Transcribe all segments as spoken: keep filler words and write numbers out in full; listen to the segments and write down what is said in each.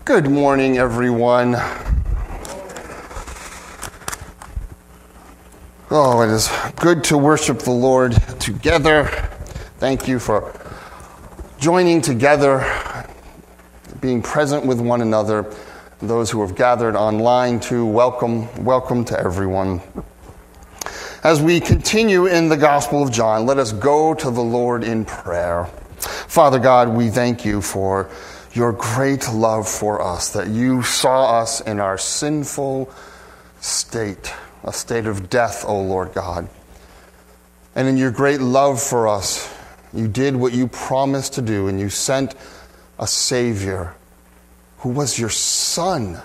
Good morning, everyone. Oh, it is good to worship the Lord together. Thank you for joining together, being present with one another. Those who have gathered online too, welcome, welcome to everyone. As we continue in the Gospel of John, let us go to the Lord in prayer. Father God, we thank you for your great love for us, that you saw us in our sinful state, a state of death, O Lord God. And in your great love for us, you did what you promised to do, and you sent a Savior who was your Son.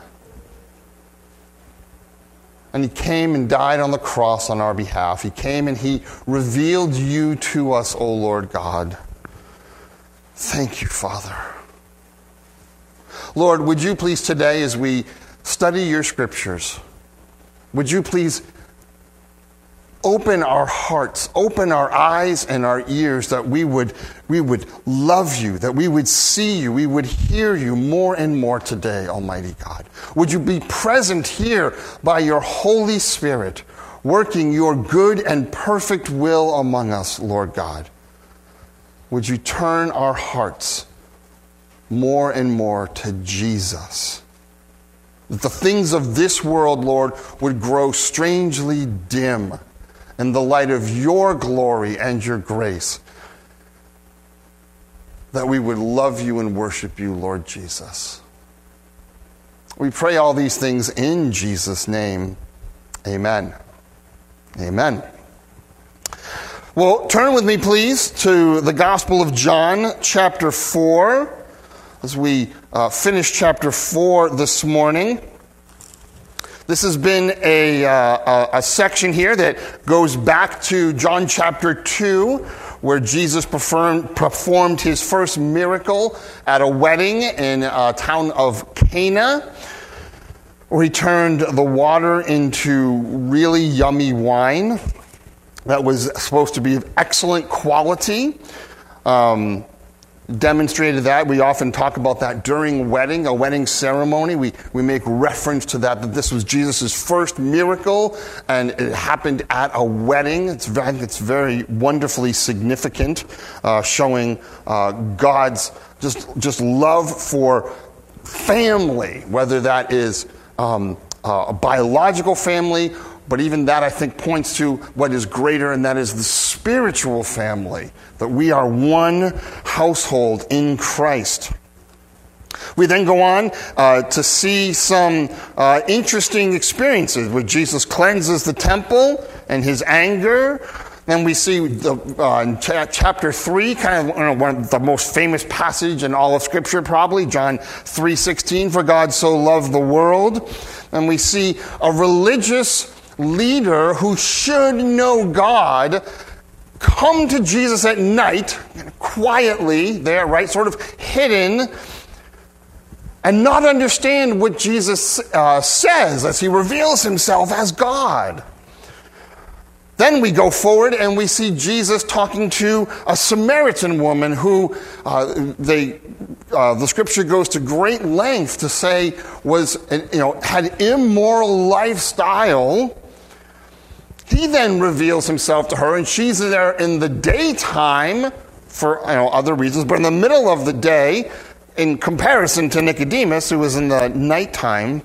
And he came and died on the cross on our behalf. He came and he revealed you to us, O Lord God. Thank you, Father. Lord, would you please today, as we study your scriptures, would you please open our hearts, open our eyes and our ears, that we would, we would love you, that we would see you, we would hear you more and more today, Almighty God. Would you be present here by your Holy Spirit, working your good and perfect will among us, Lord God. Would you turn our hearts more and more to Jesus. That the things of this world, Lord, would grow strangely dim in the light of your glory and your grace. That we would love you and worship you, Lord Jesus. We pray all these things in Jesus' name. Amen. Amen. Well, turn with me, please, to the Gospel of John, chapter four. As we uh, finish chapter four this morning. This has been a, uh, a section here that goes back to John chapter two, where Jesus performed, performed his first miracle at a wedding in a town of Cana, where he turned the water into really yummy wine that was supposed to be of excellent quality. Um, demonstrated that. We often talk about that during a wedding, a wedding ceremony. We we make reference to that, that this was Jesus' first miracle, and it happened at a wedding. It's very, it's very wonderfully significant, uh, showing uh, God's just, just love for family, whether that is um, uh, a biological family, but even that, I think, points to what is greater, and that is the spiritual family, that we are one household in Christ. We then go on uh, to see some uh, interesting experiences where Jesus cleanses the temple and his anger. Then we see the, uh, in cha- chapter three, kind of you know, one of the most famous passage in all of Scripture, probably, John three sixteen, for God so loved the world. And we see a religious leader who should know God come to Jesus at night, quietly there, right, sort of hidden, and not understand what Jesus uh, says as he reveals himself as God. Then we go forward and we see Jesus talking to a Samaritan woman who uh, they uh, the scripture goes to great length to say was, you know, had immoral lifestyle. He then reveals himself to her, and she's there in the daytime for you know, other reasons, but in the middle of the day, in comparison to Nicodemus, who was in the nighttime,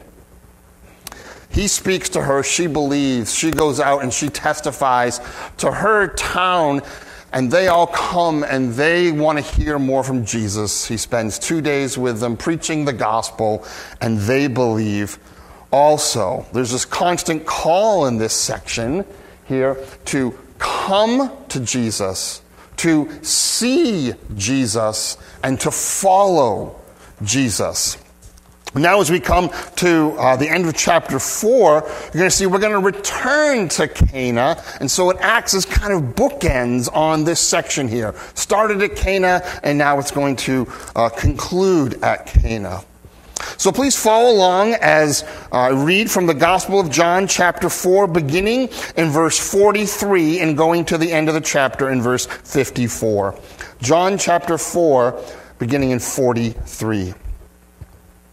he speaks to her, she believes, she goes out and she testifies to her town, and they all come and they want to hear more from Jesus. He spends two days with them preaching the gospel, and they believe. Also, there's this constant call in this section here to come to Jesus, to see Jesus, and to follow Jesus. Now as we come to uh, the end of chapter four, you're going to see we're going to return to Cana, and so it acts as kind of bookends on this section here. Started at Cana, and now it's going to uh, conclude at Cana. So please follow along as I uh, read from the Gospel of John, chapter four, beginning in verse forty-three and going to the end of the chapter in verse fifty-four. John chapter four, beginning in forty-three.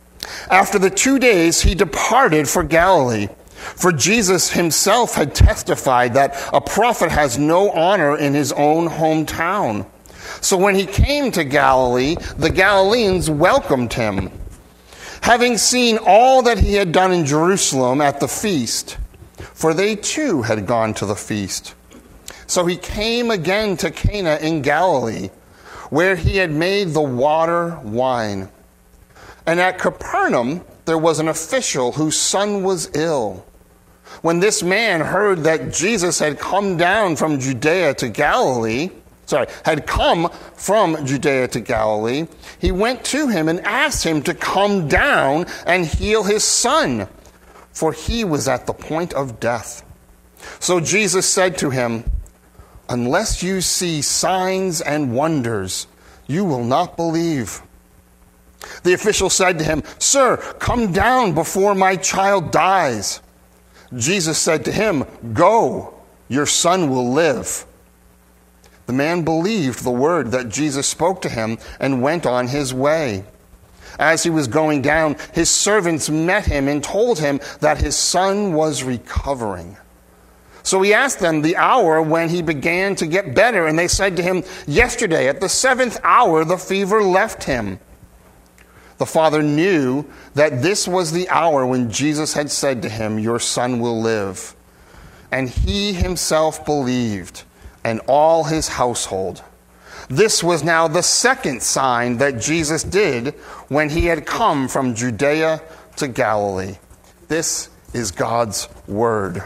After the two days, he departed for Galilee. For Jesus himself had testified that a prophet has no honor in his own hometown. So when he came to Galilee, the Galileans welcomed him, having seen all that he had done in Jerusalem at the feast, for they too had gone to the feast. So he came again to Cana in Galilee, where he had made the water wine. And at Capernaum there was an official whose son was ill. When this man heard that Jesus had come down from Judea to Galilee, sorry, had come from Judea to Galilee, he went to him and asked him to come down and heal his son, for he was at the point of death. So Jesus said to him, "Unless you see signs and wonders, you will not believe." The official said to him, "Sir, come down before my child dies." Jesus said to him, "Go, your son will live." The man believed the word that Jesus spoke to him and went on his way. As he was going down, his servants met him and told him that his son was recovering. So he asked them the hour when he began to get better, and they said to him, "Yesterday at the seventh hour the fever left him." The father knew that this was the hour when Jesus had said to him, "Your son will live." And he himself believed, and all his household. This was now the second sign that Jesus did when he had come from Judea to Galilee. This is God's word.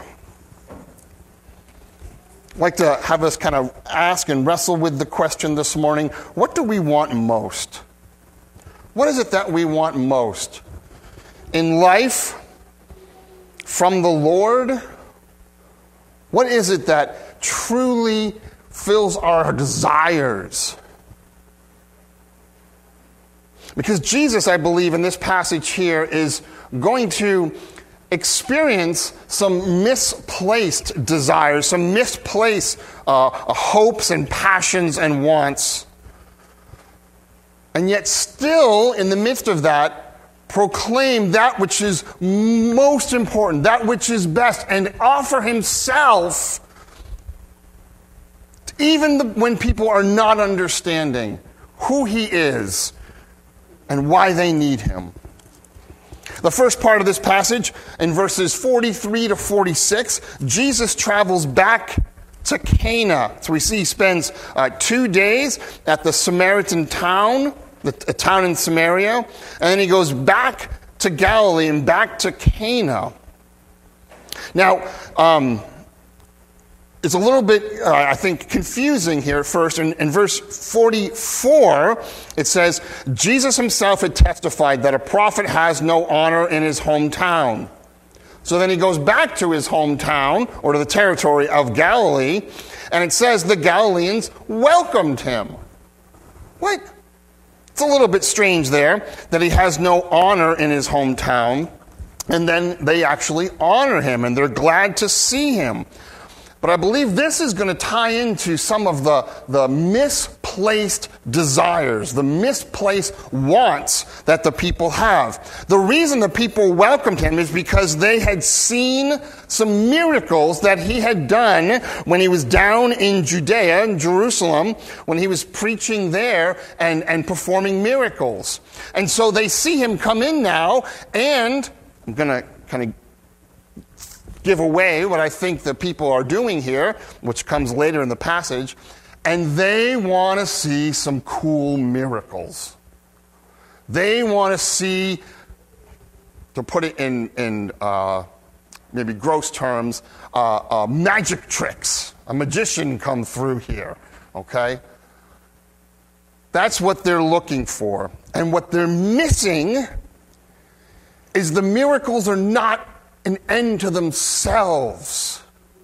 I'd like to have us kind of ask and wrestle with the question this morning, what do we want most? What is it that we want most? In life, from the Lord, what is it that truly fills our desires? Because Jesus, I believe, in this passage here is going to experience some misplaced desires, some misplaced uh, hopes and passions and wants. And yet still, in the midst of that, proclaim that which is most important, that which is best, and offer himself even the, when people are not understanding who he is and why they need him. The first part of this passage, in verses forty-three to forty-six, Jesus travels back to Cana. So we see he spends uh, two days at the Samaritan town, the, a town in Samaria, and then he goes back to Galilee and back to Cana. Now, um, it's a little bit, uh, I think, confusing here at first. In, in verse forty-four, it says, Jesus himself had testified that a prophet has no honor in his hometown. So then he goes back to his hometown, or to the territory of Galilee, and it says the Galileans welcomed him. What? It's a little bit strange there, that he has no honor in his hometown, and then they actually honor him, and they're glad to see him. But I believe this is going to tie into some of the, the misplaced desires, the misplaced wants that the people have. The reason the people welcomed him is because they had seen some miracles that he had done when he was down in Judea, in Jerusalem, when he was preaching there and, and performing miracles. And so they see him come in now, and I'm going to kind of give away what I think the people are doing here, which comes later in the passage, and they want to see some cool miracles. They want to see, to put it in, in uh, maybe gross terms, uh, uh, magic tricks. A magician come through here, okay? That's what they're looking for. And what they're missing is the miracles are not an end to themselves.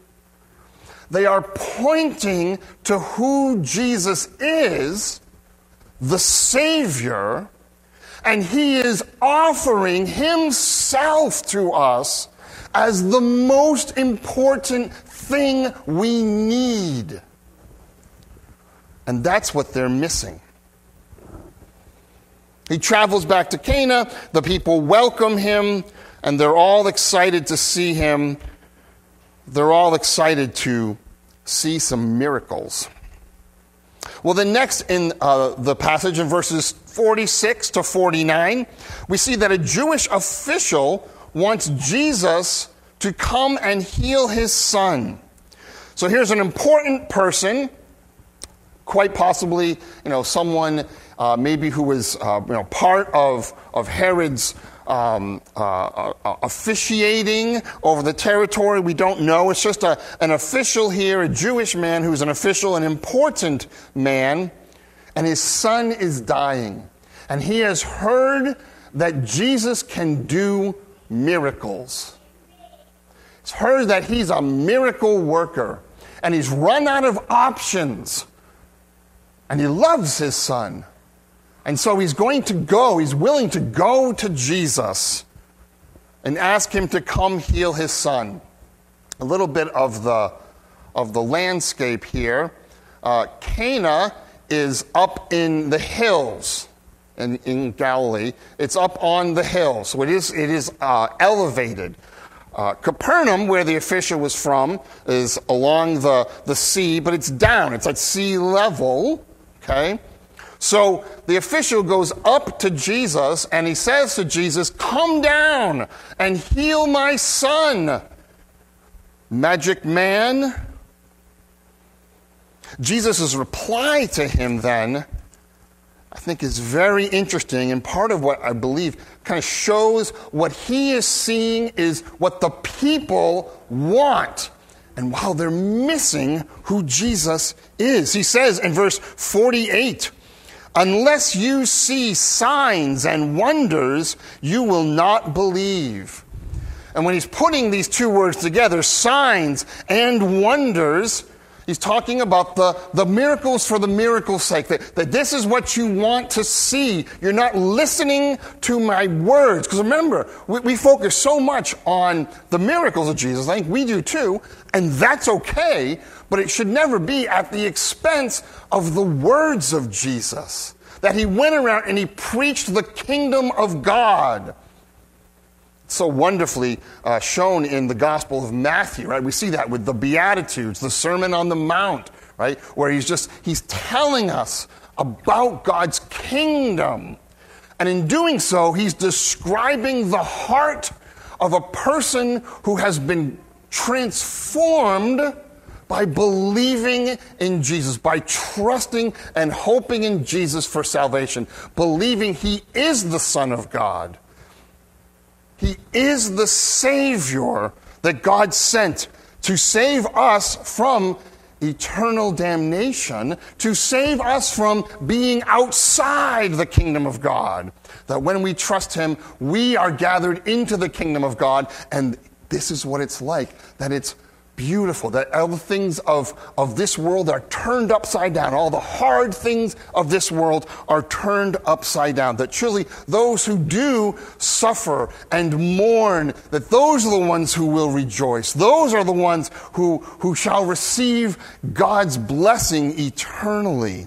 They are pointing to who Jesus is, the Savior, and he is offering himself to us as the most important thing we need. And that's what they're missing. He travels back to Cana. The people welcome him, and they're all excited to see him. They're all excited to see some miracles. Well, then next in uh, the passage in verses forty-six to forty-nine, we see that a Jewish official wants Jesus to come and heal his son. So here's an important person, quite possibly, you know, someone uh, maybe who was, uh, you know, part of of Herod's um, uh, uh, officiating over the territory. We don't know. It's just a, an official here, a Jewish man who's an official, an important man, and his son is dying, and he has heard that Jesus can do miracles. He's heard that he's a miracle worker, and he's run out of options. And he loves his son. And so he's going to go, he's willing to go to Jesus and ask him to come heal his son. A little bit of the, of the landscape here. Uh, Cana is up in the hills in, in Galilee. It's up on the hill, so it is, it is uh, elevated. Uh, Capernaum, where the official was from, is along the, the sea, but it's down. It's at sea level, okay? So the official goes up to Jesus, and he says to Jesus, "Come down and heal my son." Magic man. Jesus' reply to him then, I think, is very interesting, and part of what I believe kind of shows what he is seeing is what the people want, and while they're missing who Jesus is. He says in verse forty-eight, "Unless you see signs and wonders, you will not believe." And when he's putting these two words together, signs and wonders, he's talking about the, the miracles for the miracle's sake, that, that this is what you want to see. You're not listening to my words. Because remember, we, we focus so much on the miracles of Jesus. I think we do too, and that's okay, but it should never be at the expense of the words of Jesus. That he went around and he preached the kingdom of God. So wonderfully uh, shown in the Gospel of Matthew, right? We see that with the Beatitudes, the Sermon on the Mount, right? Where he's just, he's telling us about God's kingdom. And in doing so, he's describing the heart of a person who has been transformed by believing in Jesus, by trusting and hoping in Jesus for salvation, believing he is the Son of God. He is the Savior that God sent to save us from eternal damnation, to save us from being outside the kingdom of God. That when we trust him, we are gathered into the kingdom of God, and this is what it's like, that it's beautiful, that all the things of, of this world are turned upside down. All the hard things of this world are turned upside down. That truly those who do suffer and mourn, that those are the ones who will rejoice. Those are the ones who, who shall receive God's blessing eternally.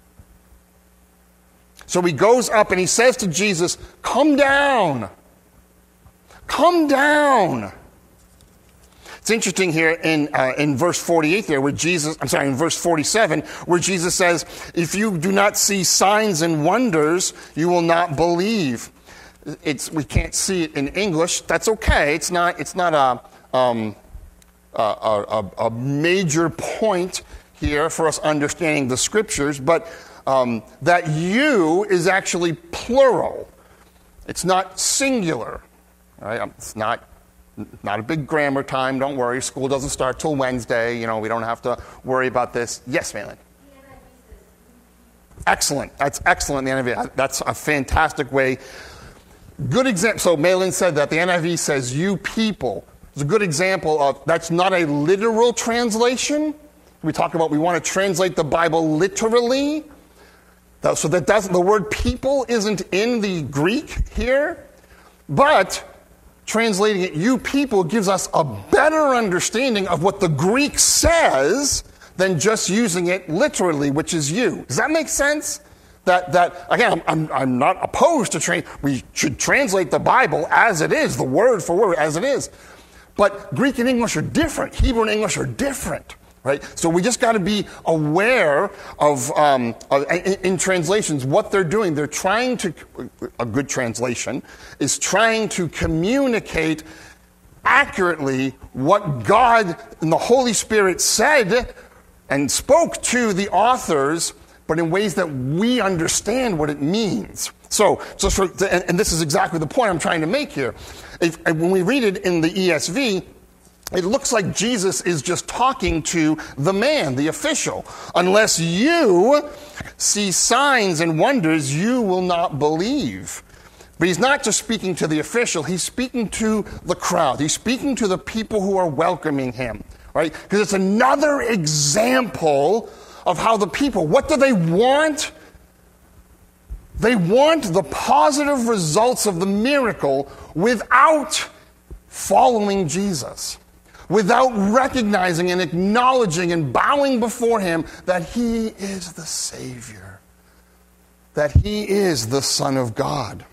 So he goes up and he says to Jesus, "Come down. Come down." It's interesting here in uh, in verse forty-eight there, where Jesus, I'm sorry, in verse forty-seven, where Jesus says, "If you do not see signs and wonders, you will not believe." It's we can't see it in English. That's okay. It's not it's not a um, a, a, a major point here for us understanding the scriptures, but um, that "you" is actually plural. It's not singular. Right? It's not. Not a big grammar time, don't worry. School doesn't start till Wednesday. You know, we don't have to worry about this. Yes, Malin? Excellent. That's excellent, the N I V. That's a fantastic way. Good example. So Malin said that the N I V says, "you people." It's a good example of, that's not a literal translation. We talk about, we want to translate the Bible literally. So that doesn't, the word people isn't in the Greek here, but translating it, "you people," gives us a better understanding of what the Greek says than just using it literally, which is "you." Does that make sense? That, that again, I'm, I'm not opposed to, tra- we should translate the Bible as it is, the word for word as it is. But Greek and English are different. Hebrew and English are different, right? So we just got to be aware of, um, of in, in translations, what they're doing. They're trying to, a good translation is trying to communicate accurately what God and the Holy Spirit said and spoke to the authors, but in ways that we understand what it means. So, so for, and, and this is exactly the point I'm trying to make here. If, when we read it in the E S V, it looks like Jesus is just talking to the man, the official. Unless you see signs and wonders, you will not believe. But he's not just speaking to the official, he's speaking to the crowd. He's speaking to the people who are welcoming him, right? Because it's another example of how the people, what do they want? They want the positive results of the miracle without following Jesus, without recognizing and acknowledging and bowing before him that he is the Savior, that he is the Son of God.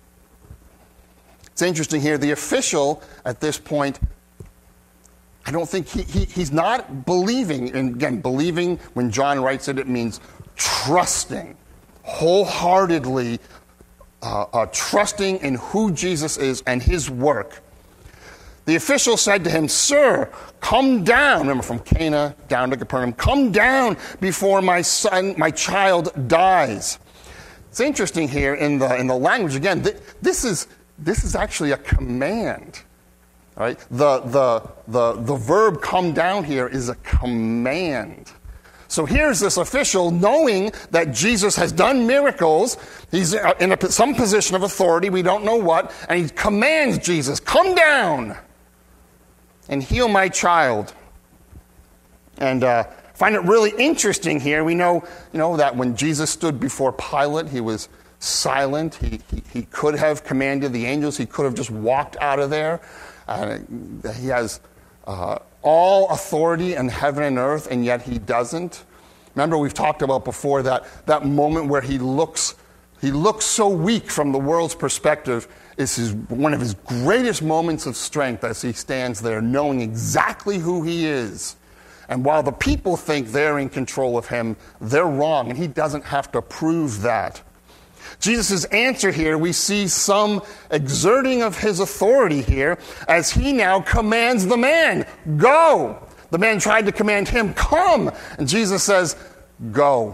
It's interesting here, the official at this point, I don't think he, he he's not believing, and again, believing, when John writes it, it means trusting, wholeheartedly uh, uh, trusting in who Jesus is and his work. The official said to him, "Sir, come down," remember from Cana down to Capernaum, "come down before my son, my child dies." It's interesting here in the in the language, again, th- this is this is actually a command. Right? The, the, the, the verb come down here is a command. So here's this official knowing that Jesus has done miracles. He's in a, some position of authority, we don't know what, and he commands Jesus, come down and heal my child. And uh, find it really interesting here. We know, you know, that when Jesus stood before Pilate, he was silent. He, he, he could have commanded the angels. He could have just walked out of there. Uh, he has uh, all authority in heaven and earth, and yet he doesn't. Remember, we've talked about before that that moment where he looks he looks so weak from the world's perspective is his, one of his greatest moments of strength as he stands there knowing exactly who he is. And while the people think they're in control of him, they're wrong, and he doesn't have to prove that. Jesus' answer here, we see some exerting of his authority here as he now commands the man, go. The man tried to command him, come. And Jesus says, go.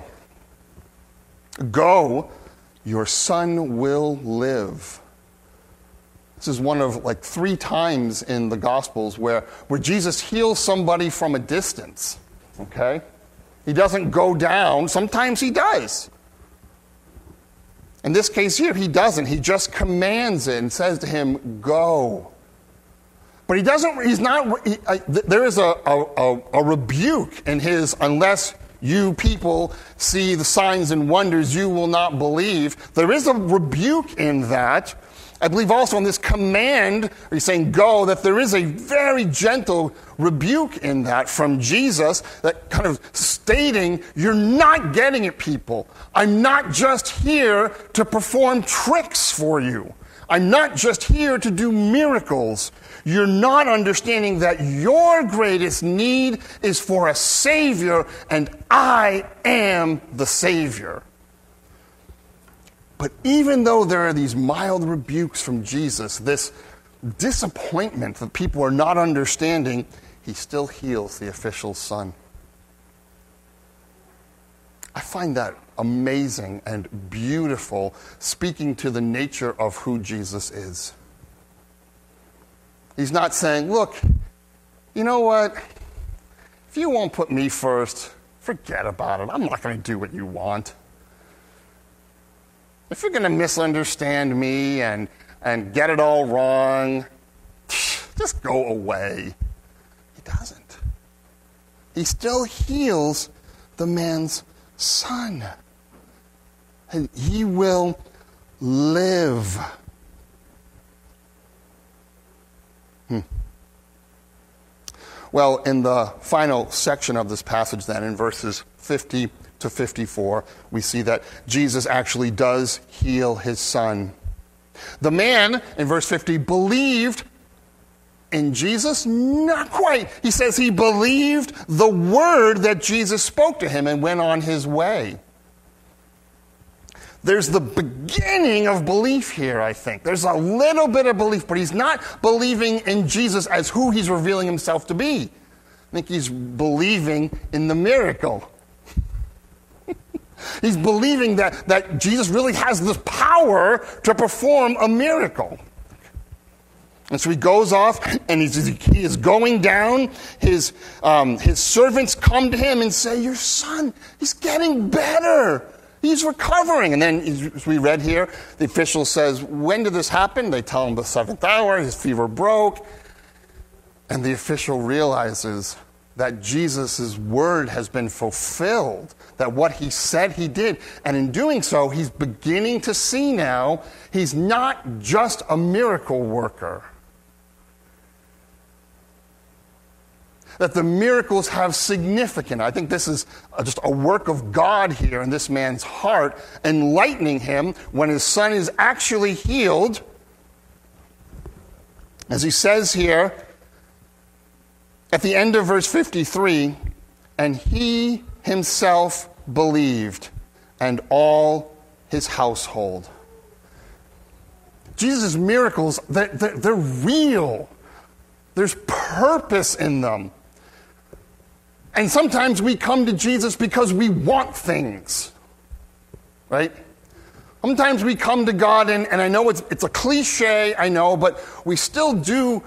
Go, your son will live. This is one of like three times in the Gospels where, where Jesus heals somebody from a distance, okay? He doesn't go down. Sometimes he does. In this case here, he doesn't. He just commands it and says to him, go. But he doesn't, he's not, he, uh, there is a, a, a rebuke in his, unless you people see the signs and wonders, you will not believe. There is a rebuke in that. I believe also in this command, he's saying go, that there is a very gentle rebuke in that from Jesus, that kind of stating, you're not getting it, people. I'm not just here to perform tricks for you. I'm not just here to do miracles. You're not understanding that your greatest need is for a Savior, and I am the Savior. But even though there are these mild rebukes from Jesus, this disappointment that people are not understanding, he still heals the official's son. I find that amazing and beautiful, speaking to the nature of who Jesus is. He's not saying, look, you know what? If you won't put me first, forget about it. I'm not going to do what you want. If you're going to misunderstand me and, and get it all wrong, just go away. He doesn't. He still heals the man's son. And he will live. Hmm. Well, in the final section of this passage then, in verses fifty to fifty-four, we see that Jesus actually does heal his son. The man, in verse fifty, believed in Jesus? Not quite. He says he believed the word that Jesus spoke to him and went on his way. There's the beginning of belief here, I think. There's a little bit of belief, but he's not believing in Jesus as who he's revealing himself to be. I think he's believing in the miracle. He's believing that, that Jesus really has the power to perform a miracle. And so he goes off, and he's, he is going down. His, um, his servants come to him and say, your son, he's getting better. He's recovering. And then, as we read here, the official says, when did this happen? They tell him the seventh hour, his fever broke. And the official realizes that Jesus' word has been fulfilled, that what he said he did. And in doing so, he's beginning to see now he's not just a miracle worker. That the miracles have significance. I think this is just a work of God here in this man's heart, enlightening him when his son is actually healed. As he says here, at the end of verse fifty-three, and he himself believed, and all his household. Jesus' miracles, they're, they're, they're real. There's purpose in them. And sometimes we come to Jesus because we want things, right? Sometimes we come to God, and, and I know it's, it's a cliche, I know, but we still do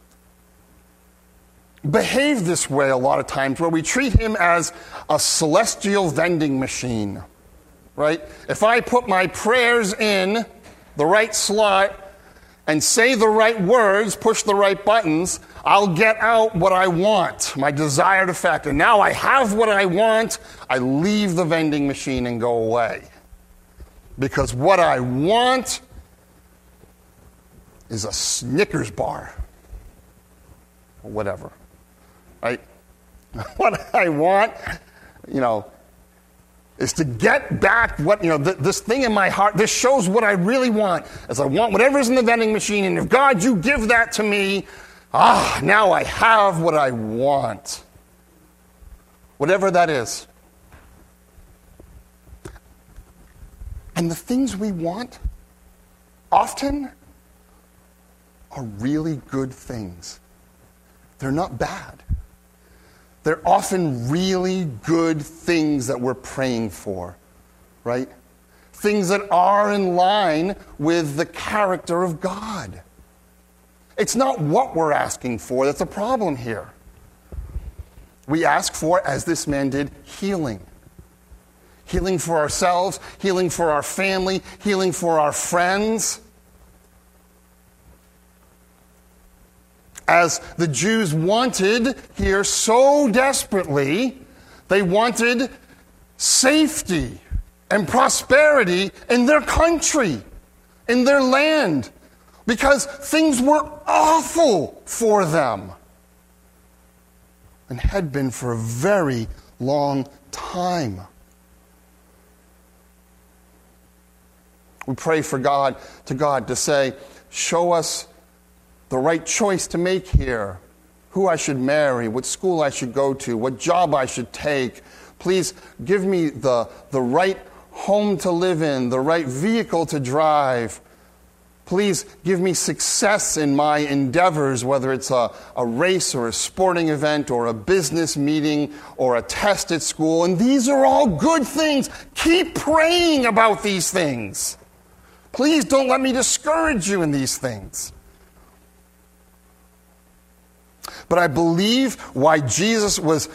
behave this way a lot of times, where we treat him as a celestial vending machine, right? If I put my prayers in the right slot and say the right words, push the right buttons, I'll get out what I want, my desired effect. And now I have what I want, I leave the vending machine and go away. Because what I want is a Snickers bar. Or whatever. Right? What I want, you know, is to get back what, you know, th- this thing in my heart. This shows what I really want. As I want whatever's in the vending machine, and if God, you give that to me, ah, now I have what I want. Whatever that is. And the things we want often are really good things. They're not bad. They're often really good things that we're praying for, right? Things that are in line with the character of God. It's not what we're asking for that's a problem here. We ask for, as this man did, healing. Healing for ourselves, healing for our family, healing for our friends. As the Jews wanted here so desperately, they wanted safety and prosperity in their country, in their land, because things were awful for them and had been for a very long time. We pray for God, to God, to say, show us the right choice to make here, who I should marry, what school I should go to, what job I should take. Please give me the, the right home to live in, the right vehicle to drive. Please give me success in my endeavors, whether it's a, a race or a sporting event or a business meeting or a test at school. And these are all good things. Keep praying about these things. Please don't let me discourage you in these things. But I believe why Jesus was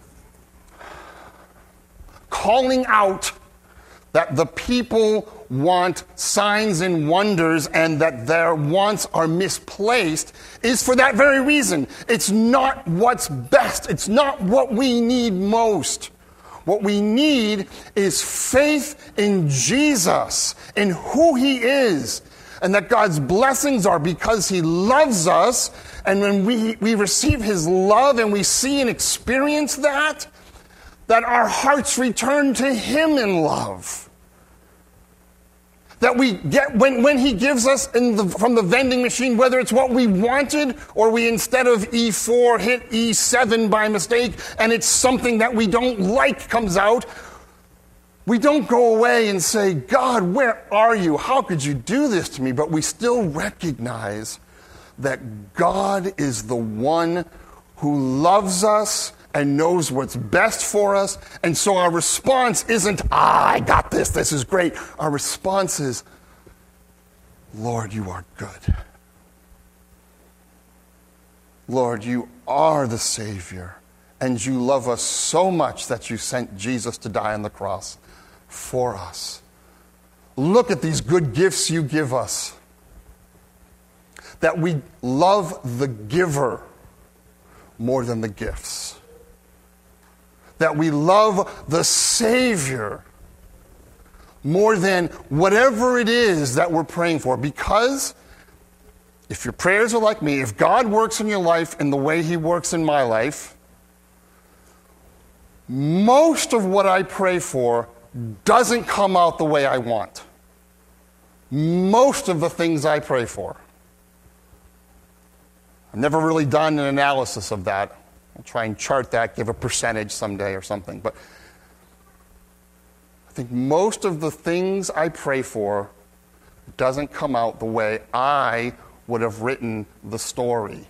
calling out that the people want signs and wonders and that their wants are misplaced is for that very reason. It's not what's best. It's not what we need most. What we need is faith in Jesus, in who he is, and that God's blessings are because he loves us. And when we, we receive his love and we see and experience that, that our hearts return to Him in love. That we get, when, when He gives us in the, from the vending machine, whether it's what we wanted or we, instead of E four, hit E seven by mistake, and it's something that we don't like comes out, we don't go away and say, God, where are you? How could you do this to me? But we still recognize that God is the one who loves us and knows what's best for us. And so our response isn't, ah, I got this, this is great. Our response is, Lord, you are good. Lord, you are the Savior. And you love us so much that you sent Jesus to die on the cross for us. Look at these good gifts you give us. That we love the giver more than the gifts. That we love the Savior more than whatever it is that we're praying for. Because if your prayers are like me, if God works in your life in the way He works in my life, most of what I pray for doesn't come out the way I want. Most of the things I pray for. I've never really done an analysis of that. I'll try and chart that, give a percentage someday or something. But I think most of the things I pray for doesn't come out the way I would have written the story.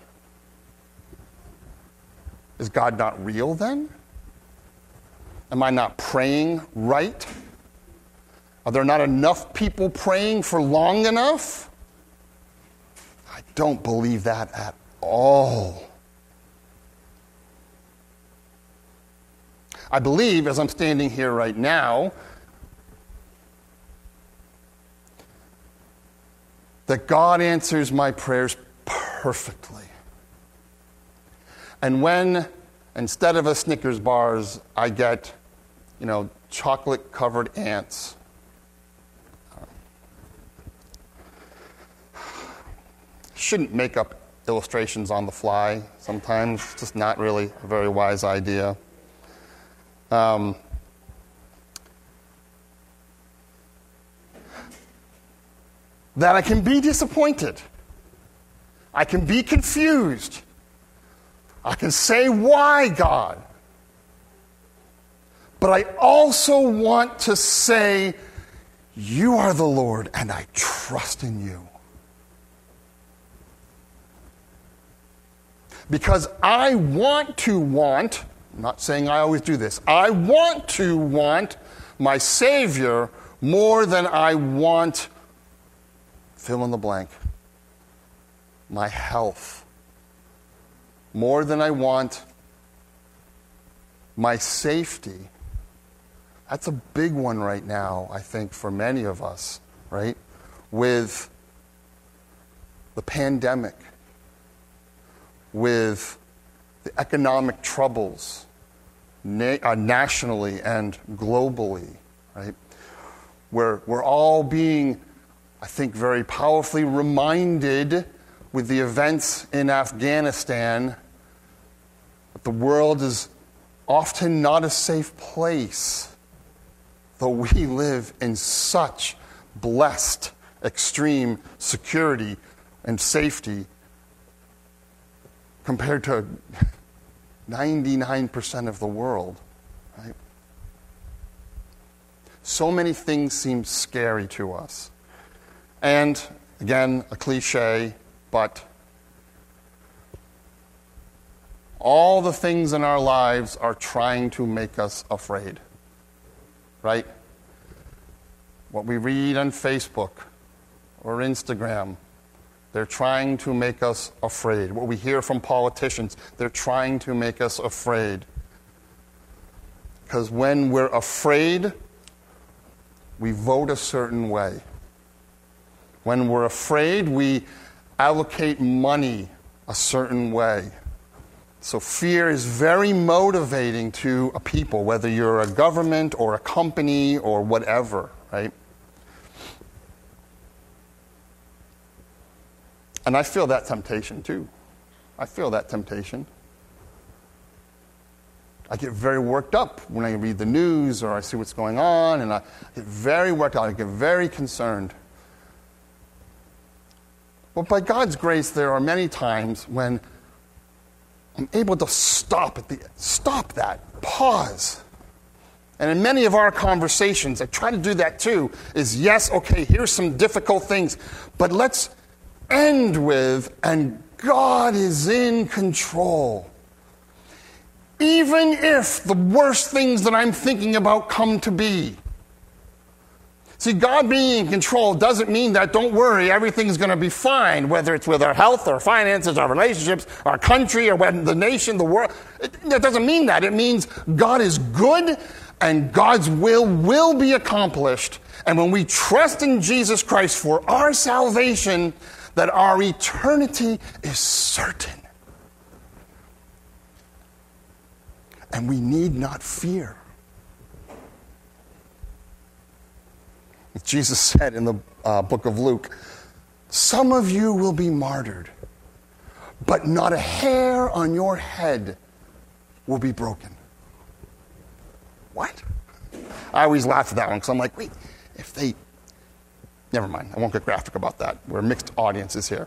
Is God not real then? Am I not praying right? Are there not enough people praying for long enough? I don't believe that at all. I believe, as I'm standing here right now, that God answers my prayers perfectly. And when, instead of a Snickers bars, I get, you know, chocolate-covered ants, shouldn't make up illustrations on the fly sometimes. It's just not really a very wise idea. Um, that I can be disappointed. I can be confused. I can say, why, God? But I also want to say, you are the Lord, and I trust in you. Because I want to want, I'm not saying I always do this, I want to want my Savior more than I want, fill in the blank, my health. More than I want my safety. That's a big one right now, I think, for many of us, right? With the pandemic, with the economic troubles na- uh, nationally and globally, right? Where we're all being, I think, very powerfully reminded with the events in Afghanistan that the world is often not a safe place, though we live in such blessed, extreme security and safety compared to ninety-nine percent of the world. Right? So many things seem scary to us. And, again, a cliche, but all the things in our lives are trying to make us afraid. Right? What we read on Facebook or Instagram, they're trying to make us afraid. What we hear from politicians, they're trying to make us afraid. Because when we're afraid, we vote a certain way. When we're afraid, we allocate money a certain way. So fear is very motivating to a people, whether you're a government or a company or whatever, right? And I feel that temptation too. I feel that temptation. I get very worked up when I read the news or I see what's going on, and I get very worked out. I get very concerned. But by God's grace, there are many times when I'm able to stop at the stop that, pause. And in many of our conversations, I try to do that too, is yes, okay, here's some difficult things, but let's end with, and God is in control. Even if the worst things that I'm thinking about come to be. See, God being in control doesn't mean that, don't worry, everything's going to be fine, whether it's with our health, our finances, our relationships, our country, or when the nation, the world. It, that doesn't mean that. It means God is good and God's will will be accomplished. And when we trust in Jesus Christ for our salvation, that our eternity is certain. And we need not fear. Jesus said in the uh, book of Luke, some of you will be martyred, but not a hair on your head will be broken. What? I always laugh at that one because I'm like, wait, if they... Never mind, I won't get graphic about that. We're mixed audiences here.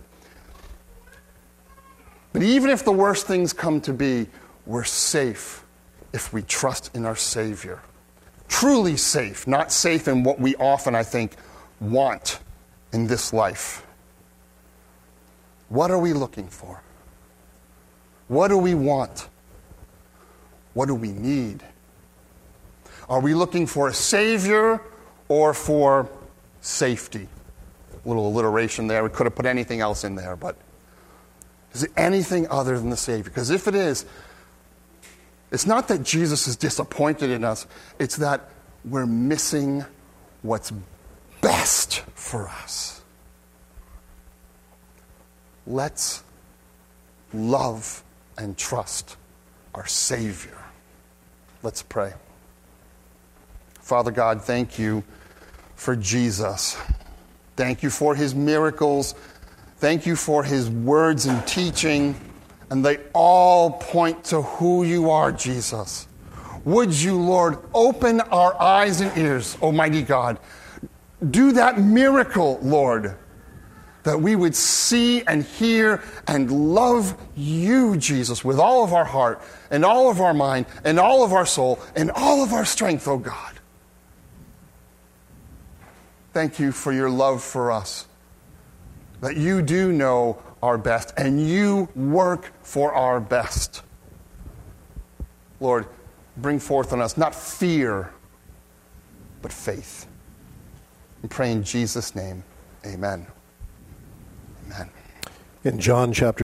But even if the worst things come to be, we're safe if we trust in our Savior. Truly safe, not safe in what we often, I think, want in this life. What are we looking for? What do we want? What do we need? Are we looking for a Savior or for safety? A little alliteration there. We could have put anything else in there, but is it anything other than the Savior? Because if it is, it's not that Jesus is disappointed in us. It's that we're missing what's best for us. Let's love and trust our Savior. Let's pray. Father God, thank you for Jesus. Thank you for his miracles. Thank you for his words and teaching. And they all point to who you are, Jesus. Would you, Lord, open our eyes and ears, Almighty God. Do that miracle, Lord, that we would see and hear and love you, Jesus, with all of our heart and all of our mind and all of our soul and all of our strength, oh God. Thank you for your love for us, that you do know our best, and you work for our best. Lord, bring forth on us not fear, but faith. We pray in Jesus' name. Amen. Amen. In John chapter